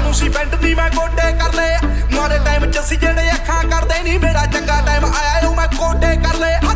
ਨੂੰ ਸੀ ਪਿੰਡ ਦੀ ਮੈਂ ਗੋਡੇ ਕਰ ਲਏ ਮਾੜੇ ਟਾਈਮ ਚ ਅਸੀਂ ਜਿਹੜੇ ਅੱਖਾਂ ਕਰਦੇ ਨਹੀਂ ਮੇਰਾ ਚੰਗਾ ਟਾਈਮ ਆਇਆ ਉਹ ਮੈਂ ਗੋਡੇ ਕਰ ਲਏ